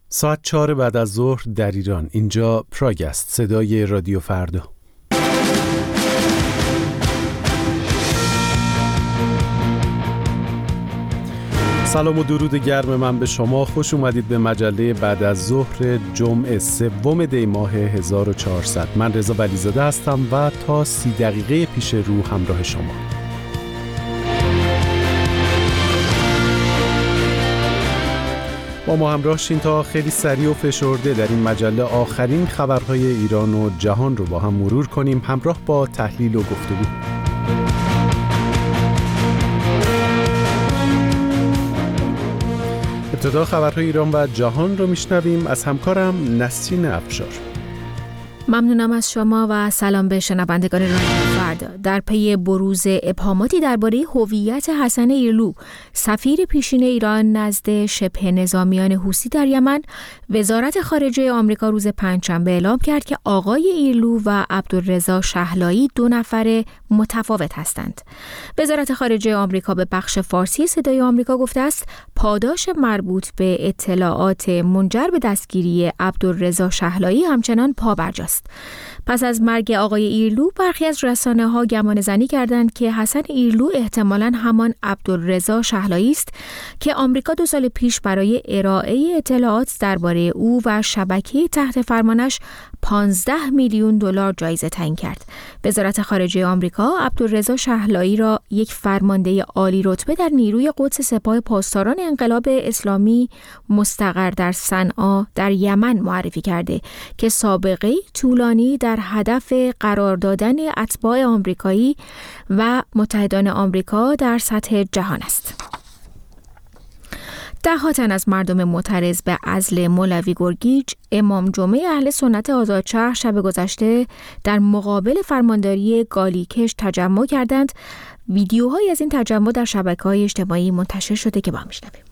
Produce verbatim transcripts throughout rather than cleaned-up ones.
ساعت چهار بعد از ظهر در ایران. اینجا پراگ است، صدای رادیو فردا. سلام و درود گرم من به شما. خوش اومدید به مجله بعد از ظهر جمعه سوم دی ماه هزار و چهارصد. من رضا ولیزاده هستم و تا سی دقیقه پیش رو همراه شما. با ما همراه شین تا خیلی سریع و فشرده در این مجله آخرین خبرهای ایران و جهان رو با هم مرور کنیم، همراه با تحلیل و گفتگو. ابتدا خبرهای ایران و جهان رو میشنویم از همکارم نسرین افشار. ممنونم از شما و سلام به شنوندگان رادیو فردا. در پی بروز ابهاماتی درباره هویت حسن ایرلو، سفیر پیشین ایران نزد شبه نظامیان حوثی در یمن، وزارت خارجه آمریکا روز پنجشنبه اعلام کرد که آقای ایرلو و عبدالرضا شحلایی دو نفر متفاوت هستند. وزارت خارجه آمریکا به بخش فارسی صدای آمریکا گفته است پاداش مربوط به اطلاعات منجر به دستگیری عبدالرضا شحلایی همچنان پابرجاست. پس از مرگ آقای ایرلو، برخی از رسانه‌ها گمان زنی کردند که حسن ایرلو احتمالاً همان عبدالرضا شحلایی است که آمریکا دو سال پیش برای ارائه اطلاعات درباره او و شبکه تحت فرمانش پانزده میلیون دلار جایزه تعیین کرد. وزارت خارجه آمریکا عبدالرضا شحلایی را یک فرمانده عالی رتبه در نیروی قدس سپاه پاسداران انقلاب اسلامی مستقر در صنعا در یمن معرفی کرده که سابقه طولانی در هدف قرار دادن اتباع آمریکایی و متحدان آمریکا در سطح جهان است. ده ها تن از مردم معترض به عزل مولوی گرگیج، امام جمعه اهل سنت آزادشهر، شب گذشته در مقابل فرمانداری گالیکش تجمع کردند. ویدیوهایی از این تجمع در شبکه‌های اجتماعی منتشر شده که با هم میشنویم.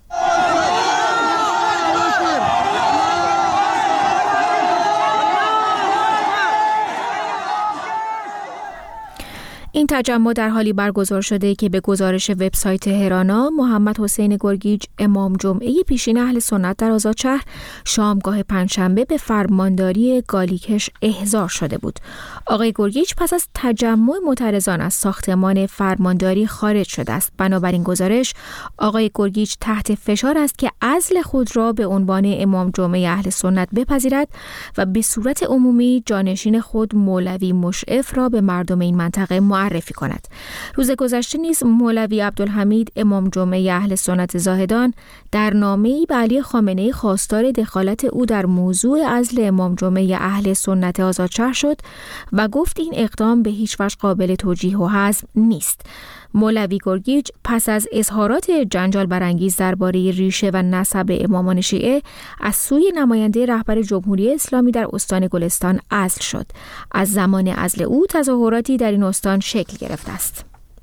این تجمع در حالی برگزار شده که به گزارش وبسایت هرانا، محمد حسین گرگیج، امام جمعه پیشین اهل سنت در آزادشهر، شامگاه پنجشنبه به فرمانداری گالیکش احضار شده بود. آقای گرگیج پس از تجمع معترضان از ساختمان فرمانداری خارج شده است. بنابراین گزارش، آقای گرگیج تحت فشار است که عزل خود را به عنوان امام جمعه اهل سنت بپذیرد و به صورت عمومی جانشین خود مولوی مشعف را به مردم این منطقه معرفی کند. روز گذشته نیز مولوی عبدالحمید، امام جمعه اهل سنت زاهدان، در نامه‌ای به علی خامنه‌ای خواستار دخالت او در موضوع عزل امام جمعه اهل سنت آزادشهر شد و گفت این اقدام به هیچ وجه قابل توجیه و حزم نیست. مولوی گرگیج پس از اظهارات جنجال برانگیز درباره ریشه و نسب امامان شیعه از سوی نماینده رهبر جمهوری اسلامی در استان گلستان عزل شد. از زمان عزل او تظاهراتی در این استان شکل گرفته است.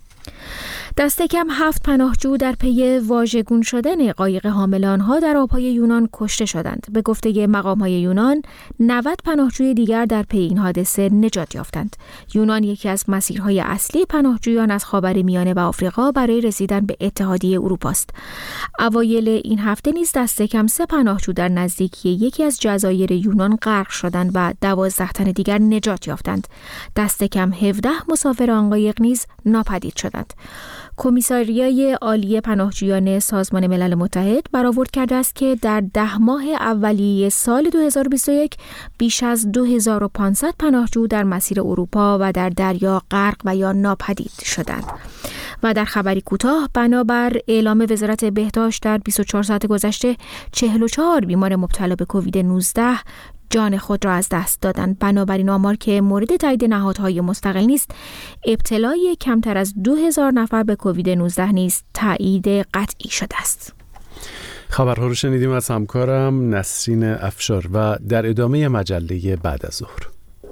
دست کم هفت پناهجو در پی واژگون شدن قایق حامل آنها در آبهای یونان کشته شدند. به گفته مقام‌های یونان، نود پناهجوی دیگر در پی این حادثه نجات یافتند. یونان یکی از مسیرهای اصلی پناهجویان از خاورمیانه و آفریقا برای رسیدن به اتحادیه اروپا است. اوایل این هفته نیز دست کم سه پناهجو در نزدیکی یکی از جزایر یونان غرق شدند و دوازده تن دیگر نجات یافتند. دست کم هفده مسافر آن قایق نیز ناپدید شدند. کمیساریای عالی پناهجویان سازمان ملل متحد برآورد کرده است که در ده ماه اولیه سال دو هزار و بیست و یک بیش از دو هزار و پانصد پناهجو در مسیر اروپا و در دریا غرق و یا ناپدید شدند. و در خبری کوتاه، بنابر اعلام وزارت بهداشت در بیست و چهار ساعت گذشته چهل و چهار بیمار مبتلا به کووید نوزده جان خود را از دست دادند. بنابراین آمار که مورد تایید نهادهای مستقل نیست، ابتلای کمتر از دو هزار نفر به کووید نوزده نیز تایید قطعی شده است. خبرها رو شنیدیم از همکارم نسرین افشار و در ادامه مجله بعد از ظهر.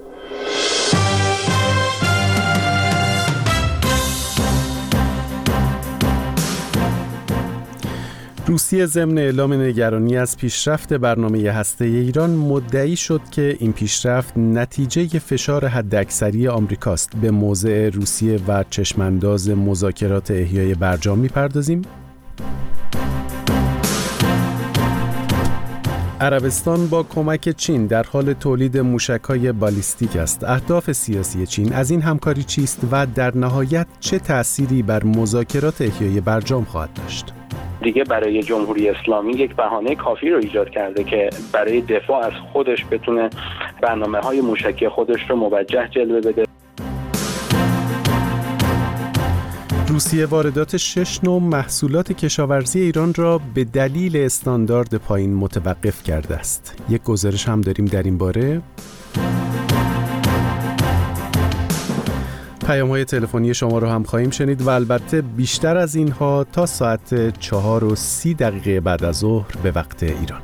روسیه ضمن اعلام نگرانی از پیشرفت برنامه هسته ایران مدعی شد که این پیشرفت نتیجه فشار حداکثری آمریکاست. به موضع روسیه و چشمانداز مذاکرات احیای برجام می‌پردازیم. عربستان با کمک چین در حال تولید موشک‌های بالیستیک است. اهداف سیاسی چین از این همکاری چیست و در نهایت چه تأثیری بر مذاکرات احیای برجام خواهد داشت؟ دیگه برای جمهوری اسلامی یک بهانه کافی رو ایجاد کرده که برای دفاع از خودش بتونه برنامه‌های موشکی خودش رو موجه جلوه بده. روسیه واردات شش نوع محصولات کشاورزی ایران را به دلیل استاندارد پایین متوقف کرده است. یک گزارش هم داریم در این باره. پیام‌های تلفنی شما رو هم خواهیم شنید و البته بیشتر از اینها تا ساعت چهار و سی دقیقه بعد از ظهر به وقت ایران.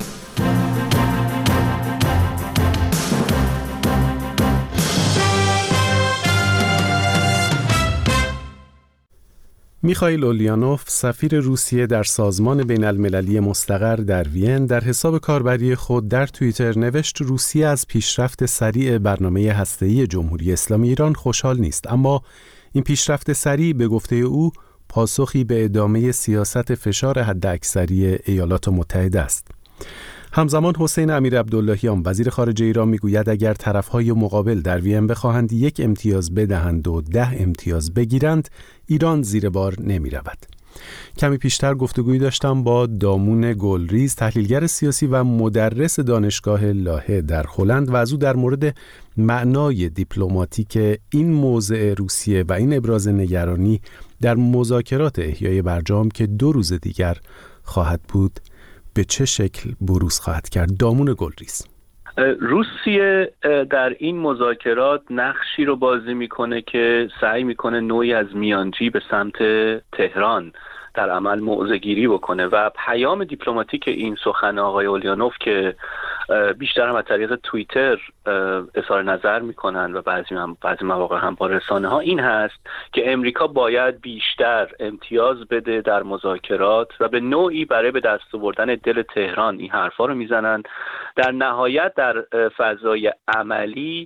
میخائیل اولیانوف، سفیر روسیه در سازمان بین المللی مستقر در وین، در حساب کاربری خود در توییتر نوشت روسیه از پیشرفت سریع برنامه هسته‌ای جمهوری اسلامی ایران خوشحال نیست، اما این پیشرفت سریع به گفته او پاسخی به ادامه سیاست فشار حداکثری ایالات متحده است. همزمان حسین امیرعبداللهیان وزیر خارجه ایران میگوید اگر طرفهای مقابل در وین بخواهند یک امتیاز بدهند و ده امتیاز بگیرند، ایران زیر بار نمی رود. کمی پیشتر گفتگویی داشتم با دامون گلریز، تحلیلگر سیاسی و مدرس دانشگاه لاهه در هلند و از او در مورد معنای دیپلماتیک این موضع روسیه و این ابراز نگرانی در مذاکرات احیای برجام که دو روز دیگر خواهد بود به چه شکل بروز خواهد کرد. دامون گلریز: روسیه در این مذاکرات نقشی رو بازی میکنه که سعی میکنه نوعی از میانجی به سمت تهران در عمل موضع‌گیری بکنه و پیام دیپلماتیک این سخن آقای اولیانوف که بیشتر هم از طریق توییتر اظهار نظر میکنن و بعضی هم بعضی مواقع هم با رسانه ها این هست که امریکا باید بیشتر امتیاز بده در مذاکرات و به نوعی برای به دست آوردن دل تهران این حرفا رو میزنن. در نهایت در فضای عملی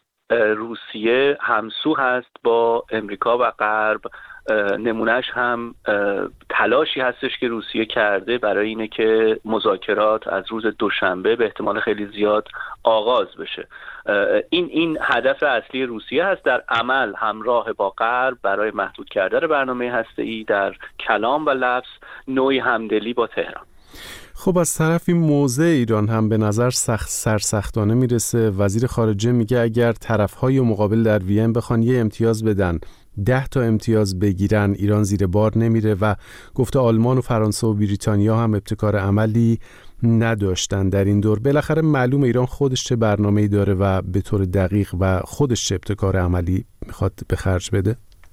روسیه همسو هست با امریکا و غرب. نمونهش هم تلاشی هستش که روسیه کرده برای اینه که مذاکرات از روز دوشنبه به احتمال خیلی زیاد آغاز بشه. این این هدف اصلی روسیه هست، در عمل همراه با غرب برای محدود کردن برنامه هسته‌ای، در کلام و لفظ نوعی همدلی با تهران. خب از طرفی موضع ایران هم به نظر سخت سرسختانه میرسه. وزیر خارجه میگه اگر طرفهای مقابل در وین بخوان یه امتیاز بدن، ده تا امتیاز بگیرن، ایران زیر بار نمیره و گفته آلمان و فرانسه و بریتانیا هم ابتکار عملی نداشتن در این دور. بالاخره معلومه ایران خودش چه برنامه‌ای داره و به طور دقیق و خودش چه ابتکار عملی میخواد به خرج بده.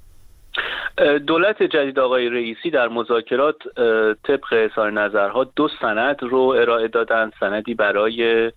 دولت جدید آقای رئیسی در مذاکرات طبق اظهار نظرها دو سند رو ارائه دادن، سندی برای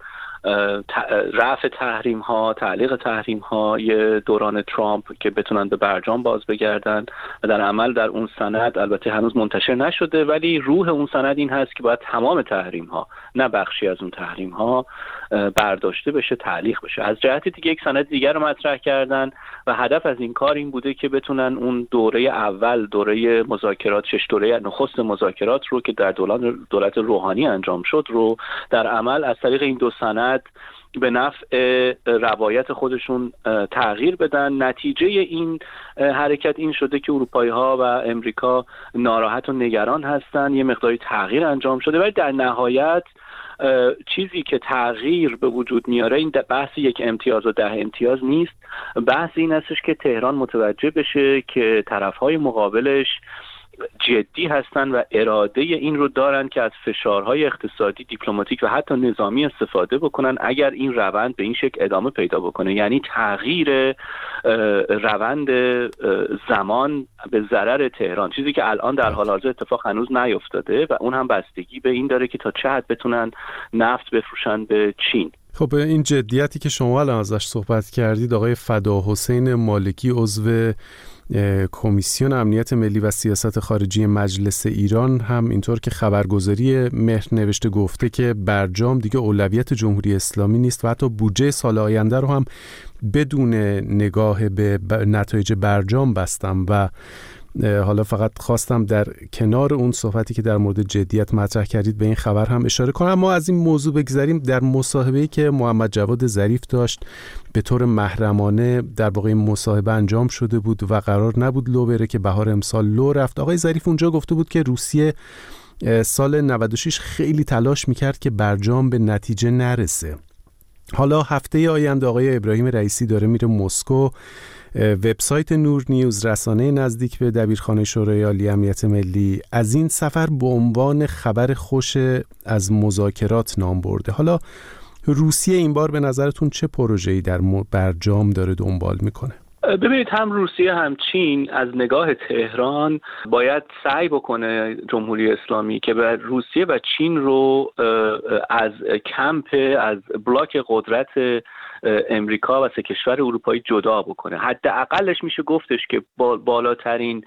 رفع تحریم ها، تعلیق تحریم های دوران ترامپ که بتونن به برجام باز بگردن و در عمل در اون سند البته هنوز منتشر نشده، ولی روح اون سند این هست که باید تمام تحریم ها نه بخشی از اون تحریم ها برداشته بشه، تعلیق بشه. از جهت دیگه یک سند دیگر رو مطرح کردن و هدف از این کار این بوده که بتونن اون دوره اول، دوره مذاکرات، شش دوره نخست مذاکرات رو که در دولت دولت روحانی انجام شد رو در عمل از طریق این دو سند به نفع روایت خودشون تغییر بدن. نتیجه این حرکت این شده که اروپایی ها و امریکا ناراحت و نگران هستن، یه مقداری تغییر انجام شده، ولی در نهایت چیزی که تغییر به وجود میاره این بحث یک امتیاز و ده امتیاز نیست. بحث این هستش که تهران متوجه بشه که طرفهای مقابلش جدی هستن و اراده این رو دارن که از فشارهای اقتصادی، دیپلماتیک و حتی نظامی استفاده بکنن اگر این روند به این شکل ادامه پیدا بکنه. یعنی تغییر روند زمان به ضرر تهران، چیزی که الان در حال حاضر اتفاق هنوز نیفتاده و اون هم بستگی به این داره که تا چه حد بتونن نفت بفروشن به چین. خب این جدیتی که شما الان ازش صحبت کردید، آقای فداحسین مالکی عضو کمیسیون امنیت ملی و سیاست خارجی مجلس ایران هم اینطور که خبرگزاری مهر نوشته گفته که برجام دیگه اولویت جمهوری اسلامی نیست و حتی بودجه سال آینده رو هم بدون نگاه به نتایج برجام بستم و حالا فقط خواستم در کنار اون صحبتی که در مورد جدیت مطرح کردید به این خبر هم اشاره کنم. ما از این موضوع بگذریم. در مصاحبه‌ای که محمد جواد ظریف داشت به طور محرمانه در واقع این مصاحبه انجام شده بود و قرار نبود لو بره که بهار امسال لو رفت. آقای ظریف اونجا گفته بود که روسیه سال نود و شش خیلی تلاش میکرد که برجام به نتیجه نرسه. حالا هفته آینده آقای ابراهیم رئیسی داره میره مسکو. وبسایت نور نیوز، رسانه نزدیک به دبیرخانه شورای عالی امنیت ملی، از این سفر به عنوان خبر خوش از مذاکرات نام برده. حالا روسیه این بار به نظرتون چه پروژه‌ای در برجام داره دنبال میکنه؟ ببینید، هم روسیه هم چین از نگاه تهران باید سعی بکنه جمهوری اسلامی که به روسیه و چین رو از کمپ، از بلاک قدرت امریکا و سه کشور اروپایی جدا بکنه. حداقلش میشه گفتش که بالاترین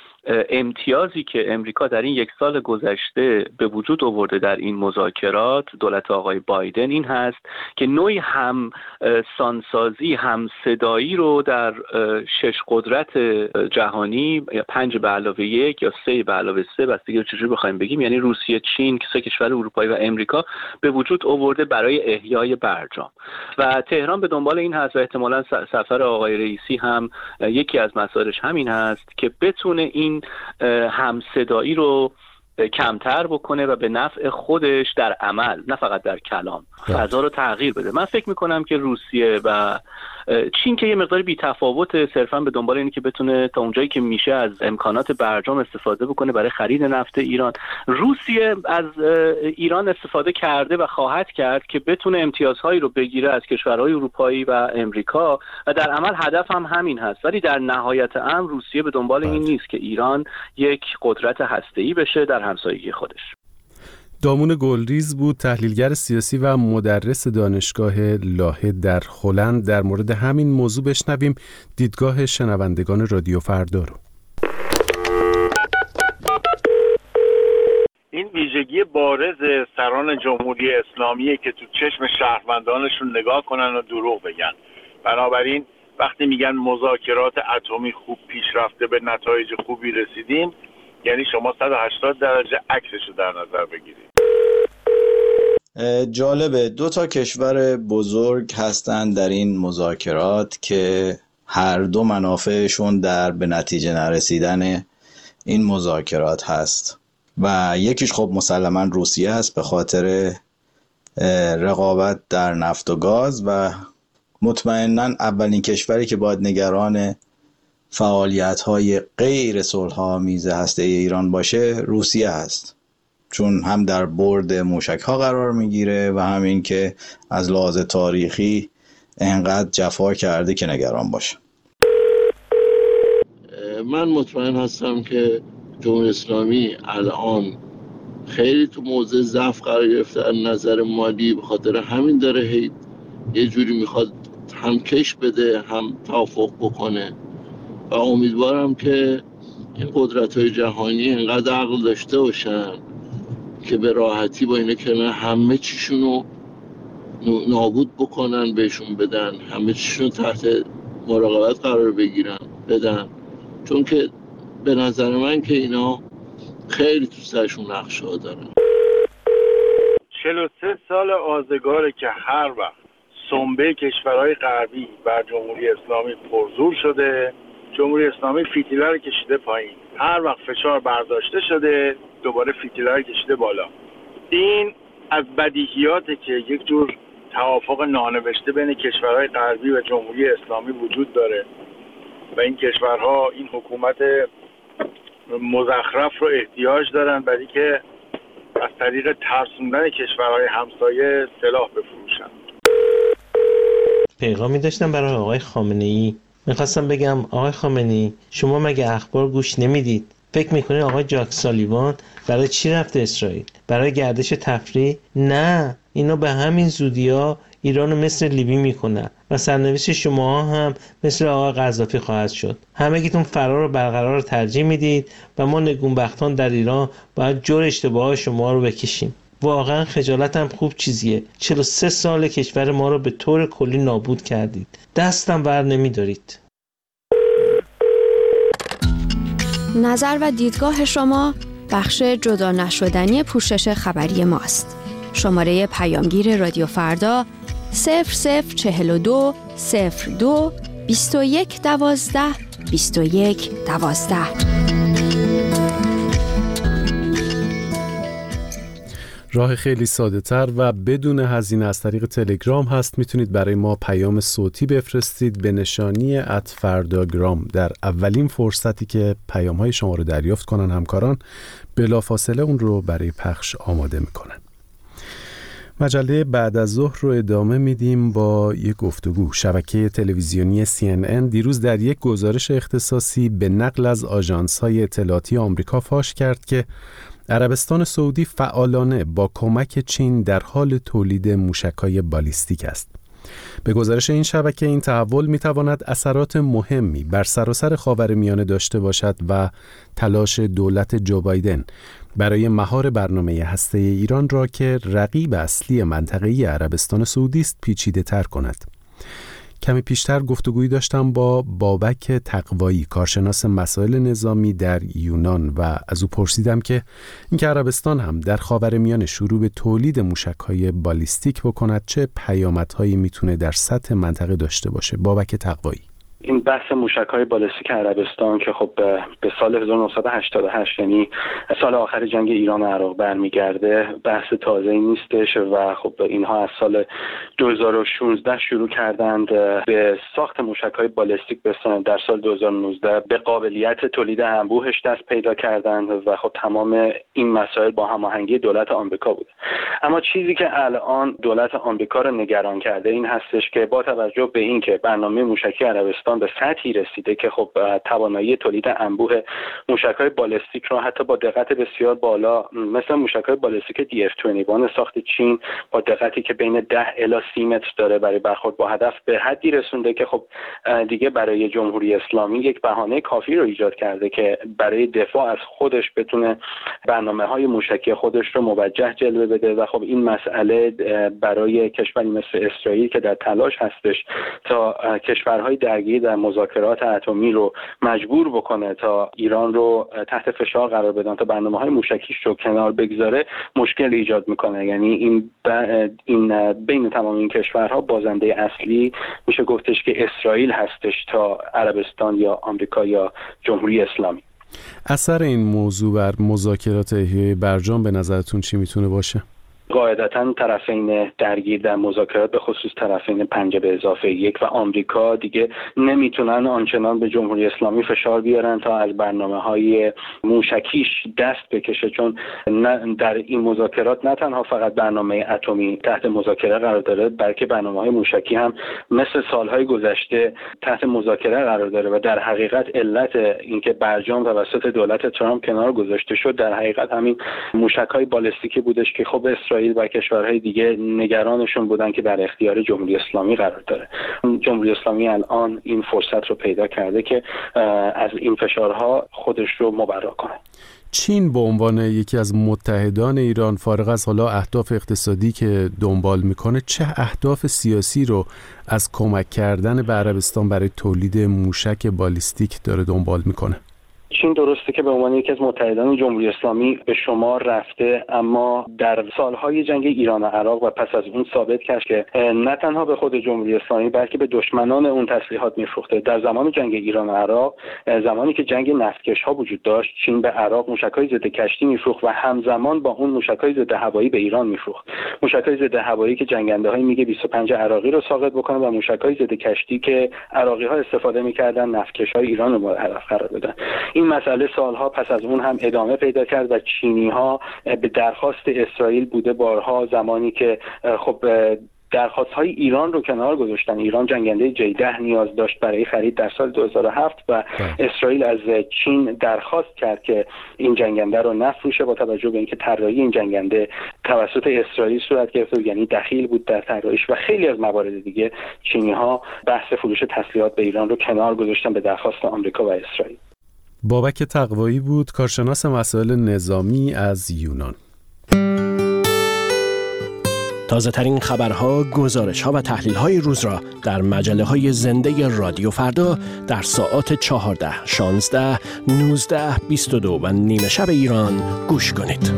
امتیازی که امریکا در این یک سال گذشته به وجود آورده در این مذاکرات دولت آقای بایدن این هست که نوعی هم سانسازی، هم صدایی رو در شش قدرت جهانی، یا پنج به علاوه یک یا سه به علاوه سه، بستگی رو چجوری بخوایم بگیم، یعنی روسیه، چین، سه کشور اروپایی و امریکا به وجود آورده برای احیای برجام. و تهران به دنبال این هست و احتمالاً سفر آقای رئیسی هم یکی از مسائلش همین هست که بتونه این همصدایی رو کمتر بکنه و به نفع خودش در عمل، نه فقط در کلام، فضا رو تغییر بده. من فکر میکنم که روسیه و چین که یه مقدار بی‌تفاوت، صرفاً به دنبال اینه که بتونه تا اونجایی که میشه از امکانات برجام استفاده بکنه برای خرید نفت ایران. روسیه از ایران استفاده کرده و خواهد کرد که بتونه امتیازهایی رو بگیره از کشورهای اروپایی و امریکا و در عمل هدف هم همین هست. ولی در نهایت امر روسیه به دنبال این نیست که ایران یک قدرت هسته‌ای بشه در همسایگی خودش. دامون گلریز بود، تحلیلگر سیاسی و مدرس دانشگاه لاهه در هلند. در مورد همین موضوع بشنویم دیدگاه شنوندگان رادیو فردا رو. این ویژگی بارز سران جمهوری اسلامیه که تو چشم شهروندانشون نگاه کنن و دروغ بگن. بنابراین وقتی میگن مذاکرات اتمی خوب پیش رفته، به نتایج خوبی رسیدیم، یعنی شما صد و هشتاد درجه عکسشو در نظر بگیرید. جالبه، دو تا کشور بزرگ هستن در این مذاکرات که هر دو منافعشون در به نتیجه نرسیدن این مذاکرات هست و یکیش خب مسلماً روسیه است به خاطر رقابت در نفت و گاز و مطمئناً اولین کشوری که باید نگران فعالیت‌های غیر صلح‌آمیز هسته ایران باشه روسیه است، چون هم در برد موشک‌ها قرار میگیره و همین که از لحاظ تاریخی انقدر جفا کرده که نگران باشه. من مطمئن هستم که جمهوری اسلامی الان خیلی تو موضع ضعف قرار گرفته از نظر مالی، به خاطر همین داره هی یه جوری میخواد هم کش بده هم توافق بکنه و امیدوارم که این قدرت‌های جهانی انقدر عقل داشته باشن که به راحتی با اینه که همه چیشونو نابود بکنن، بهشون بدن، همه چیشونو تحت مراقبت قرار بگیرن بدن، چون که به نظر من که اینا خیلی تو سرشون نقشه دارن. چهل و سه سال آزگاره که هر وقت سنبه کشورهای غربی بر جمهوری اسلامی پرزور شده، جمهوری اسلامی فیتیلر رو کشیده پایین. هر وقت فشار برداشته شده دوباره فیتیلر رو کشیده بالا. این از بدیهیاته که یک جور توافق نانوشته بین کشورهای غربی و جمهوری اسلامی وجود داره و این کشورها این حکومت مزخرف رو احتیاج دارن برای که از طریق ترسوندن کشورهای همسایه سلاح بفروشن. پیغامی داشتم برای آقای خامنه‌ای. میخواستم بگم آقای خامنه‌ای، شما مگه اخبار گوش نمیدید؟ فکر میکنید آقای جاک سالیوان برای چی رفته اسرائیل؟ برای گردش تفریح؟ نه، اینا به همین زودی‌ها ایرانو مثل لیبی میکنن و سرنوشت شما هم مثل آقای قذافی خواهد شد. همگیتون فرار و برقرار رو ترجیح میدید و ما نگونبختان در ایران باید جور اشتباه شما رو بکشیم. واقعا خجالت هم خوب چیزیه. چهل و سه سال کشور ما رو به طور کلی نابود کردید. دستم بر نمیدارید. نظر و دیدگاه شما بخش جدا نشدنی پوشش خبری ماست. شماره پیامگیر رادیو فردا صفر صفر چهل و دو صفر دو بیست و یک دوازده بیست و یک دوازده. راه خیلی ساده تر و بدون هزینه از طریق تلگرام هست. میتونید برای ما پیام صوتی بفرستید به نشانی ات فرداگرام. در اولین فرصتی که پیام های شما رو دریافت کنن همکاران بلافاصله اون رو برای پخش آماده میکنن. مجله بعد از ظهر رو ادامه میدیم با یک گفتگو. شبکه تلویزیونی سی ان ان دیروز در یک گزارش اختصاصی به نقل از آژانس‌های اطلاعاتی آمریکا فاش کرد که عربستان سعودی فعالانه با کمک چین در حال تولید موشک‌های بالیستیک است. به گزارش این شبکه این تحول می‌تواند اثرات مهمی بر سراسر خاورمیانه داشته باشد و تلاش دولت جو بایدن برای مهار برنامه هسته ایران را که رقیب اصلی منطقه‌ای عربستان سعودی است پیچیده‌تر کند. کمی پیشتر گفتگویی داشتم با بابک تقوایی، کارشناس مسائل نظامی در یونان، و از او پرسیدم که اینکه عربستان هم در خاورمیانه شروع به تولید موشک‌های بالیستیک بکند چه پیامدهایی میتونه در سطح منطقه داشته باشه. بابک تقوایی: این بحث موشک‌های بالستیک عربستان که خب به سال هزار و نهصد و هشتاد و هشت یعنی سال آخر جنگ ایران و عراق برمیگرده، بحث تازه‌ای نیستش و خب اینها از سال دو هزار و شانزده شروع کردند به ساخت موشک‌های بالستیک. در سال دو هزار و نوزده به قابلیت تولید انبوهش دست پیدا کردند و خب تمام این مسائل با هماهنگی دولت آمریکا بود. اما چیزی که الان دولت آمریکا رو نگران کرده این هستش که با توجه به اینکه برنامه موشکی عربستان به سطحی رسیده که خب توانایی تولید انبوه موشک‌های بالستیک را حتی با دقت بسیار بالا مثل موشک‌های بالستیک دی اف بیست و یک ساخت چین با دقتی که بین ده الی سی متر داره برای برخورد با هدف به حدی رسونده که خب دیگه برای جمهوری اسلامی یک بهانه کافی رو ایجاد کرده که برای دفاع از خودش بتونه برنامه‌های موشکی خودش رو موجه جلوه بده و خب این مسئله برای کشوری مثل اسرائیل که در تلاش هستش تا کشورهای درگیر در مذاکرات اتمی رو مجبور بکنه تا ایران رو تحت فشار قرار بدن تا برنامه‌های موشکیش رو کنار بگذاره مشکل ایجاد میکنه. یعنی این این بین تمام این کشورها بازنده اصلی میشه گفتش که اسرائیل هستش تا عربستان یا آمریکا یا جمهوری اسلامی. اثر این موضوع بر مذاکرات احیای برجام به نظرتون چی میتونه باشه؟ قاعدتاً طرفین درگیر در مذاکرات به خصوص طرفین پنج به اضافه یک و آمریکا دیگه نمیتونن آنچنان به جمهوری اسلامی فشار بیارن تا از برنامه‌های موشکیش دست بکشه، چون در این مذاکرات نه تنها فقط برنامه اتمی تحت مذاکره قرار داره بلکه برنامه‌های موشکی هم مثل سالهای گذشته تحت مذاکره قرار داره و در حقیقت علت اینکه برجام توسط دولت ترامپ کنار گذاشته شد در حقیقت همین موشک‌های بالستیکی بودش که خب اسرائیل و کشورهای دیگه نگرانشون بودن که در اختیار جمهوری اسلامی قرار داره. جمهوری اسلامی الان این فرصت رو پیدا کرده که از این فشارها خودش رو مبرا کنه. چین به عنوان یکی از متحدان ایران، فارغ از حالا اهداف اقتصادی که دنبال میکنه، چه اهداف سیاسی رو از کمک کردن به عربستان برای تولید موشک بالیستیک داره دنبال میکنه؟ چین درسته که به عنوان یکی از متحدان جمهوری اسلامی به شمار رفته، اما در سالهای جنگ ایران و عراق و پس از اون ثابت کرد که نه تنها به خود جمهوری اسلامی بلکه به دشمنان اون تسلیحات میفروخته. در زمان جنگ ایران و عراق، زمانی که جنگ نفتکش ها وجود داشت، چین به عراق موشک‌های ضد کشتی میفروخت و همزمان با اون موشک‌های ضد هوایی به ایران میفروخت. موشک‌های ضد هوایی که جنگنده‌های میگ بیست و پنج عراقی رو ساقط بکنه و موشک‌های ضد کشتی که عراقی‌ها استفاده می‌کردن نفتکش‌های ایران رو هدف قرار بدن. این مسئله سالها پس از اون هم ادامه پیدا کرد و چینی‌ها به درخواست اسرائیل بوده بارها زمانی که خب درخواست‌های ایران رو کنار گذاشتن. ایران جنگنده جی ده نیاز داشت برای خرید در سال دو هزار و هفت و اسرائیل از چین درخواست کرد که این جنگنده رو نفروشه با توجه به اینکه طراحی این جنگنده توسط اسرائیل صورت گرفته، یعنی دخیل بود در طراحیش و خیلی از موارد دیگه. چینی‌ها بحث فروش تسلیحات به ایران رو کنار گذاشتن به درخواست آمریکا و اسرائیل. بابک تقوایی بود، کارشناس مسائل نظامی از یونان. تازه ترین خبرها، گزارش‌ها و تحلیل‌های روز را در مجله‌های زنده رادیو فردا در ساعات چهارده، شانزده، نوزده، بیست و دو و نیمه شب ایران گوش کنید.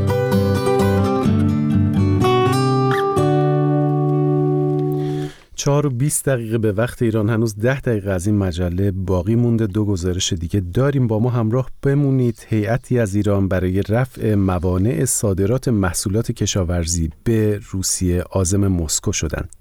چهار و بیست دقیقه به وقت ایران، هنوز ده دقیقه از این مجله باقی مونده. دو گزارش دیگه داریم، با ما همراه بمونید. هیئتی از ایران برای رفع موانع صادرات محصولات کشاورزی به روسیه عازم مسکو شدند.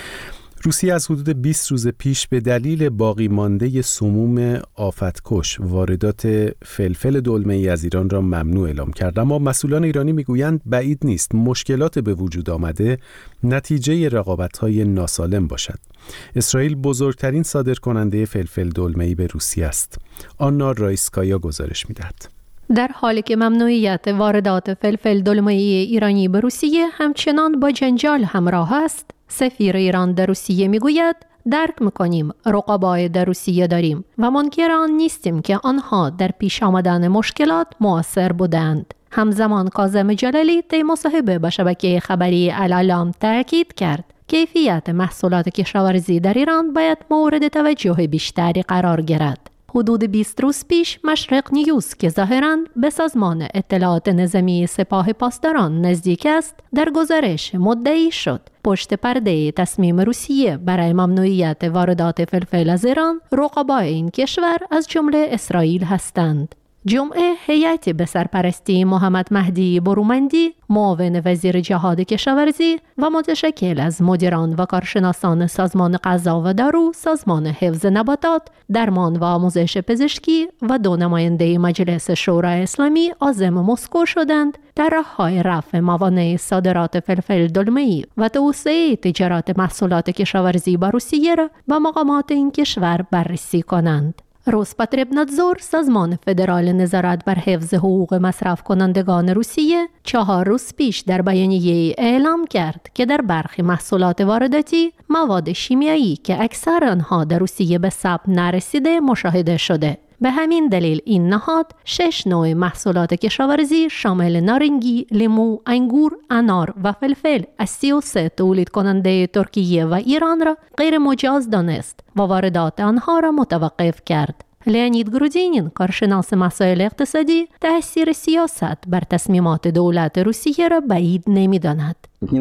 روسیه از حدود بیست روز پیش به دلیل باقی مانده سموم آفتکش واردات فلفل دلمه‌ای از ایران را ممنوع اعلام کرد، اما مسئولان ایرانی میگویند بعید نیست مشکلات به وجود آمده نتیجه رقابت‌های ناسالم باشد. اسرائیل بزرگترین صادرکننده فلفل دلمه‌ای به روسیه است. آنا رایسکایا گزارش می‌دهد. در حالی که ممنوعیت واردات فلفل دلمه‌ای ایرانی به روسیه همچنان با جنجال همراه است، سفیر ایران در روسیه میگوید درک میکنیم رقبای در روسیه داریم و منکر آن نیستیم که آنها در پیش آمدن مشکلات مؤثر بودند. همزمان کاظم جلالی در مصاحبه با شبکه خبری الاعلام تاکید کرد کیفیت محصولات کشاورزی در ایران باید مورد توجه بیشتری قرار گیرد. حدود بیست روز پیش مشرق نیوز که ظاهراً به سازمان اطلاعات نظامی سپاه پاسداران نزدیک است، در گزارش مدعی شد پشت پرده تصمیم روسیه برای ممنوعیت واردات فلفل از ایران رقبای این کشور از جمله اسرائیل هستند. جمعه هیئتی به سرپرستی محمد مهدی برومندی، معاون وزیر جهاد کشاورزی و متشکل از مدیران و کارشناسان سازمان غذا و دارو، سازمان حفظ نباتات، درمان و آموزش پزشکی و دو نماینده مجلس شورای اسلامی عازم مسکو شدند در راه‌های رفع موانع صادرات فلفل دلمه‌ای و توسعه تجارت محصولات کشاورزی با روسیه را با مقامات این کشور بررسی کنند. روسپاتربنادزور، سازمان فدرال نظارت بر حفظ حقوق مصرف کنندگان روسیه، چهار روز پیش در بیانیه اعلام کرد که در برخی محصولات وارداتی مواد شیمیایی که اکثر آنها در روسیه به ثبت نرسیده مشاهده شده. به همین دلیل این نهاد شش نوع محصولات کشاورزی شامل نارنگی، لیمو، انگور، انار و فلفل از سی و سه تولید کننده ترکیه و ایران را غیر مجاز دانست و واردات آنها را متوقف کرد. لئونید گرودینین، کارشناس مسائل اقتصادی، تأثیر سیاست بر تصمیمات دولت روسیه را بعید نمی‌داند.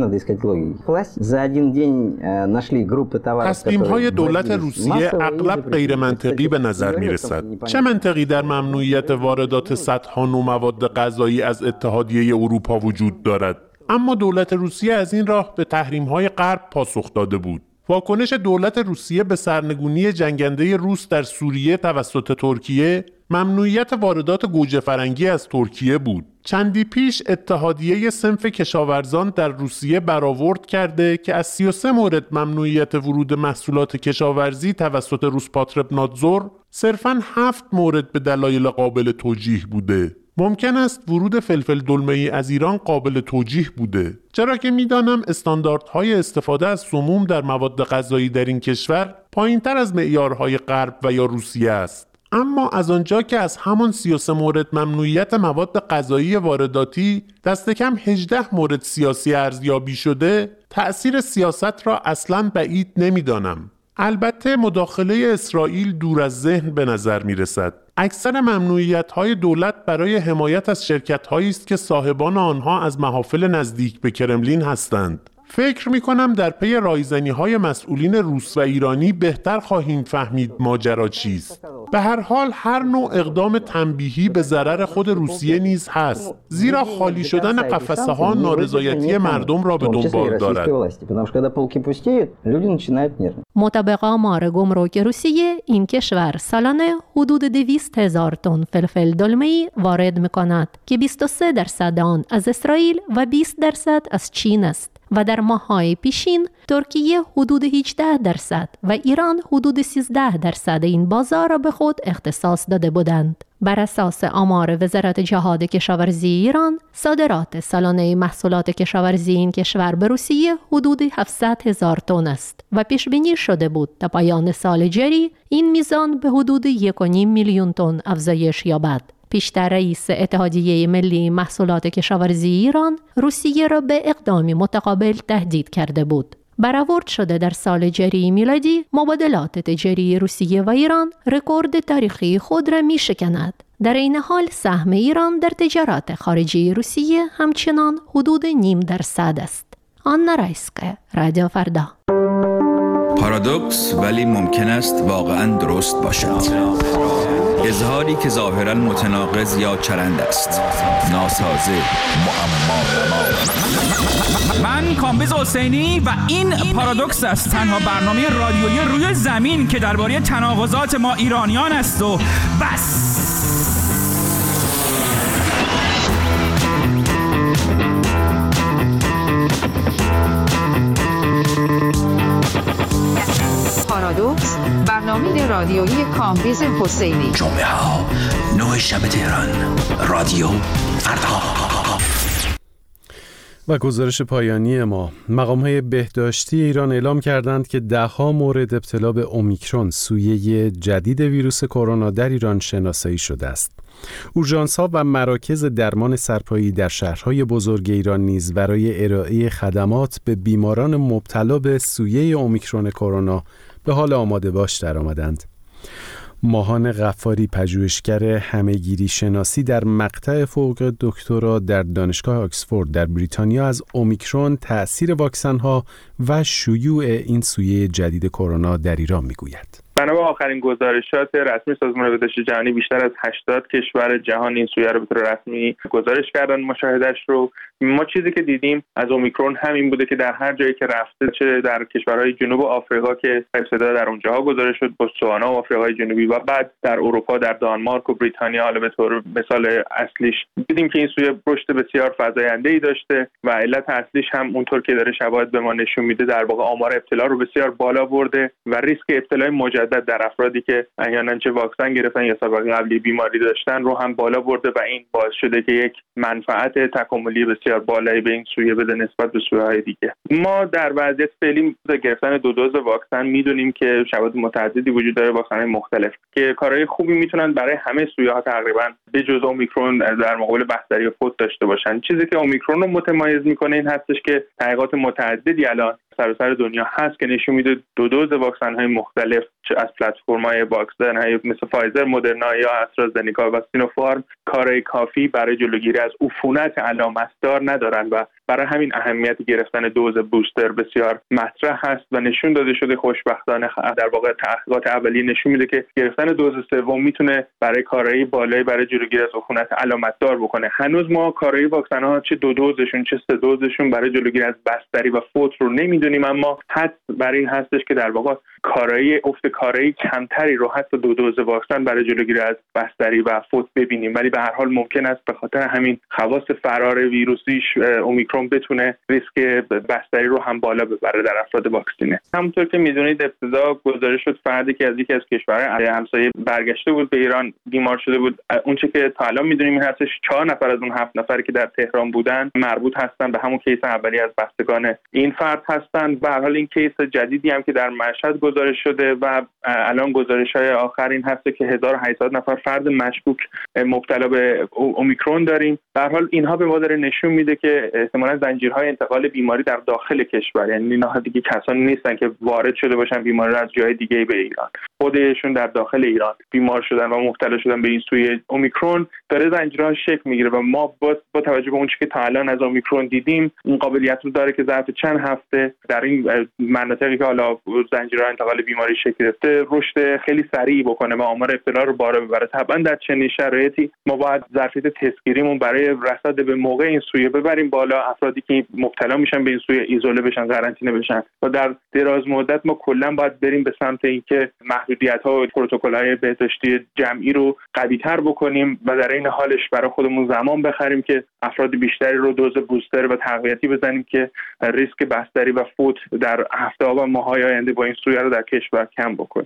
تصمیم‌های دولت روسیه اغلب غیر منطقی به نظر می‌رسد. چه منطقی در ممنوعیت واردات صدها نوع مواد غذایی از اتحادیه اروپا وجود دارد؟ اما دولت روسیه از این راه به تحریم‌های غرب پاسخ داده بود. واکنش دولت روسیه به سرنگونی جنگنده روس در سوریه توسط ترکیه ممنوعیت واردات گوجه فرنگی از ترکیه بود. چندی پیش اتحادیه صنف کشاورزان در روسیه برآورد کرده که از سی و سه مورد ممنوعیت ورود محصولات کشاورزی توسط روسپاتربنادزور صرفاً هفت مورد به دلایل قابل توجیه بوده. ممکن است ورود فلفل دلمه‌ای از ایران قابل توجیه بوده، چرا که می‌دانم استانداردهای استفاده از سموم در مواد غذایی در این کشور پایین‌تر از معیارهای غرب و یا روسیه است. اما از آنجا که از همان سی و سه مورد ممنوعیت مواد غذایی وارداتی دست کم هجده مورد سیاسی ارزیابی شده، تأثیر سیاست را اصلاً بعید نمی‌دانم. البته مداخله اسرائیل دور از ذهن به نظر می رسد. اکثر ممنوعیت‌های دولت برای حمایت از شرکت‌هایی است که صاحبان آنها از محافل نزدیک به کرملین هستند. فکر می‌کنم در پی رایزنی‌های مسئولین روس و ایرانی بهتر خواهیم فهمید ماجرا چیست. به هر حال هر نوع اقدام تنبیهی به ضرر خود روسیه نیز هست، زیرا خالی شدن قفسه‌ها نارضایتی مردم را به دنبال دارد. مطابق آمار گمرک روسیه، این کشور سالانه حدود دویست هزار تن فلفل دلمه‌ای وارد می‌کند که بیست و سه درصد آن از اسرائیل و بیست درصد از چین است. و در ماه‌های پیشین ترکیه حدود هجده درصد و ایران حدود سیزده درصد این بازار را به خود اختصاص داده بودند. بر اساس آمار وزارت جهاد کشاورزی ایران، صادرات سالانه محصولات کشاورزی این کشور به روسیه حدود هفتصد هزار تن است و پیش بینی شده بود تا پایان سال جاری این میزان به حدود یک و نیم میلیون تن افزایش یابد. پیشتر رئیس اتحادیه ملی محصولات کشاورزی ایران روسیه را به اقدامی متقابل تهدید کرده بود. برآورد شده در سال جاری میلادی مبادلات تجاری روسیه و ایران رکورد تاریخی خود را می‌شکند. در این حال سهم ایران در تجارت خارجی روسیه همچنان حدود نیم درصد است. آنا رایسکا، رادیو فردا. پارادوکس ولی ممکن است واقعاً درست باشد. اظهاری که ظاهراً متناقض یا چرند است. ناسازه، معما. من کامبیز حسینی و این پارادوکس است، تنها برنامه رادیویی روی زمین که درباره تناقضات ما ایرانیان است و بس. پارادوکس، برنامه رادیویی کامبیز حسینی. جمعه ها نه شب تهران، رادیو فردا. و گزارش پایانی ما، مقام‌های بهداشتی ایران اعلام کردند که ده‌ها مورد ابتلا به اومیکرون سویه جدید ویروس کرونا در ایران شناسایی شده است. اورژانس‌ها و مراکز درمان سرپایی در شهرهای بزرگ ایران نیز برای ارائه خدمات به بیماران مبتلا به سویه اومیکرون کرونا به حال آماده باش درآمدند. ماهان غفاری، پژوهشگر همه‌گیری شناسی در مقطع فوق دکترا در دانشگاه آکسفورد در بریتانیا، از اومیکرون، تأثیر واکسن‌ها و شیوع این سویه جدید کرونا در ایران می‌گوید. بنا به آخرین گزارشات رسمی سازمان بهداشت جهانی، بیشتر از هشتاد کشور جهان این سویه رو به طور رسمی گزارش کردن مشاهدهش رو. ما چیزی که دیدیم از اومیکرون همین بوده که در هر جایی که رفته، چه در کشورهای جنوب آفریقا که ابتدا در اونجاها گزارش شد، بوتسوانا و آفریقای جنوبی، و بعد در اروپا در دانمارک و بریتانیا، حالا به طور مثال اصلیش دیدیم که این سویه رشد بسیار فزاینده‌ای داشته و علت اصلیش هم اونطور که داره شواهد به ما نشون میده در واقع آمار ابتلا رو بسیار بالا برده و ریسک ابتلای مجدد در افرادی که احیانا چه واکسن گرفتن یا سابقه قبلی بیماری داشتن رو هم بالا برده و این باعث شده که یک منفعت تکاملی بسیار بالایی به این سویه بده نسبت به سویه‌های دیگه. ما در وضعیت فعلی گرفتن دو دوز واکسن میدونیم که شواهد متعددی وجود داره، واکسن‌های مختلف که کارهای خوبی میتونن برای همه سویه‌ها تقریبا به جز اومیکرون در مقابل بستری و فوت داشته باشن. چیزی که اومیکرون رو متمایز میکنه این هستش که تحقیقات متعددی الان سراسر دنیا هست که نشون میده دو دوز واکسن‌های مختلف از پلتفرم‌های واکسن‌های مثل فایزر، مدرنا یا آسترازنیکا و سینوفارم کارای کافی برای جلوگیری از عفونت علامتدار ندارن و برای همین اهمیت گرفتن دوز بوستر بسیار مطرح هست و نشون داده شده خوشبختانه در واقع تحقیقات اولیه نشون میده که گرفتن دوز سوم میتونه برای کارایی بالایی برای جلوگیری از عفونت علامتدار بکنه. هنوز ما کارایی واکسن‌ها چه دو دوزشون چه سه دوزشون برای جلوگیری از بستری و فوت رو نمیدونیم، اما حد برای این هستش که در واقع کارایی افت کارایی کمتری رو حتی دو دوز واکسن برای جلوگیری از بستری و فوت ببینیم، ولی به هر حال ممکن است به خاطر همین خواص فرار ویروسیش اومیکرون بتونه ریسک بستری رو هم بالا ببره در افراد واکسینه. همونطور که میدونید ابتدا گزارش شد فردی که از یکی از کشورهای همسایه برگشته بود به ایران بیمار شده بود. اونچه که تا الان میدونیم این هستش چهار نفر از اون هفت نفری که در تهران بودن مربوط هستن به همون کیس اولی از بستگان این فرد هستن. به هر حال این کیس جدیدی هم که در مشهد گزارش شده و الان گزارش‌های آخر این هست که هزار و هشتصد نفر فرد مشکوک مبتلا به اومیکرون داریم. به هر حال اینها به ما داره نشون میده که احتمالاً زنجیرهای انتقال بیماری در داخل کشور، یعنی اینها دیگه کسانی نیستن که وارد شده باشن بیماری از جای دیگه به ایران، خودشون در داخل ایران بیمار شدن و مبتلا شدن به این سویه اومیکرون، داره زنجیرها شکل میگیره و ما با, با توجه به اون چیزی که تا الان از اومیکرون دیدیم این قابلیت رو داره که ظرف چند هفته در این مناطقی که حالا زنجیرهای انتقال بیماری شکل گرفته رشد خیلی سریعی بکنه و آمار ابتلا رو بالا ببره. طبعا در چنین شرایطی ما باید ظرفیت تستگیریمون برای رصد به موقع این سویه ببریم بالا، افرادی که مبتلا میشن به این سویه ایزوله بشن، قرنطینه بشن و در دراز مدت ما کلا باید بریم به سمت اینکه محدودیت‌ها و پروتکل‌های بهداشتی جمعی رو قوی‌تر بکنیم و در این حالش برای خودمون زمان بخریم که افراد بیشتری رو دوز بوستر و تقویتی بزنیم که ریسک بستری و فوت در هفته‌ها و ماه‌های آینده با این سویه رو در کشور کم بکنیم.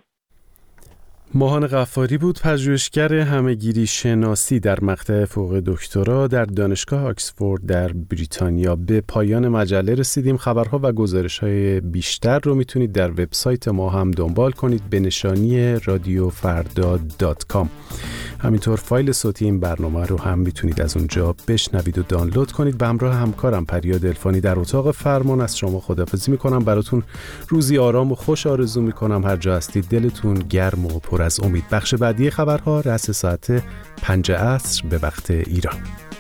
ماهان غفاری بود، پژوهشگر همه‌گیری شناسی در مقطع فوق دکترا در دانشگاه آکسفورد در بریتانیا. به پایان مجله رسیدیم. خبرها و گزارش‌های بیشتر رو میتونید در وبسایت ما هم دنبال کنید به نشانی رادیو فردا دات کام. همینطور فایل صوتی این برنامه رو هم میتونید از اونجا بشنوید و دانلود کنید. به همراه همکارم پریا دلفانی در اتاق فرمان از شما خداحافظی میکنم. براتون روزی آرام و خوش آرزو میکنم. هر جا هستید دلتون گرم و پر از امید. بخش بعدی خبرها رأس ساعت پنج عصر به وقت ایران.